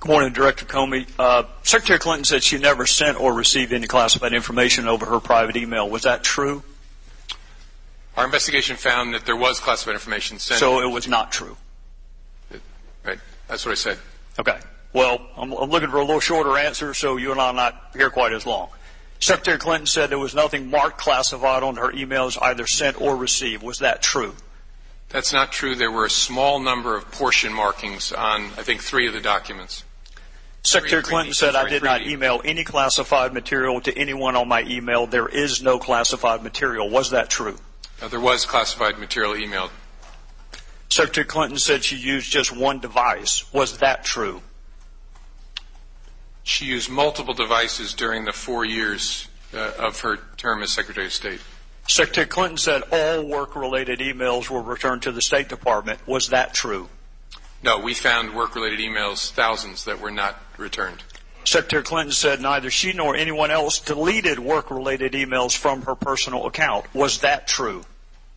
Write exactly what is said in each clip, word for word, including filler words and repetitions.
Good morning, Director Comey. Uh, Secretary Clinton said she never sent or received any classified information over her private email. Was that true? Our investigation found that there was classified information sent. So it was not true? Right. That's what I said. Okay. Well, I'm, I'm looking for a little shorter answer, so you and I are not here quite as long. Secretary Clinton said there was nothing marked classified on her emails, either sent or received. Was that true? That's not true. There were a small number of portion markings on, I think, three of the documents. Secretary three, Clinton three, said, sorry, I did three, not three. email any classified material to anyone on my email. There is no classified material. Was that true? Uh, there was classified material emailed. Secretary Clinton said she used just one device. Was that true? She used multiple devices during the four years uh, of her term as Secretary of State. Secretary Clinton said all work-related emails were returned to the State Department. Was that true? No, we found work-related emails, thousands, that were not returned. Secretary Clinton said neither she nor anyone else deleted work-related emails from her personal account. Was that true?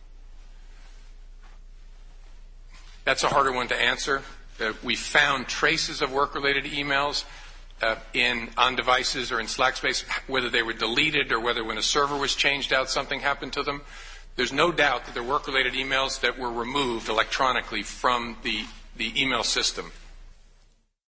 That's a harder one to answer. Uh, we found traces of work-related emails uh, in on devices or in Slack space, whether they were deleted or whether when a server was changed out something happened to them. There's no doubt that there were work-related emails that were removed electronically from the, the email system.